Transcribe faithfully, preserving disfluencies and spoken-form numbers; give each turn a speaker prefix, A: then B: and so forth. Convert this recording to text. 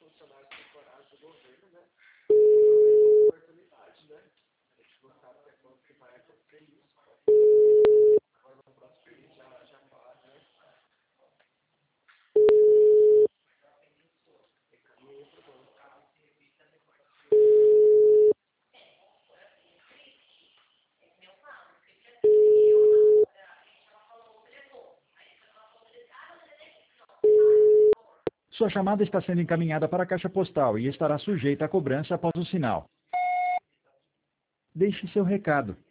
A: Sua chamada está sendo encaminhada para a caixa postal e estará sujeita a cobrança após o sinal. Deixe seu recado.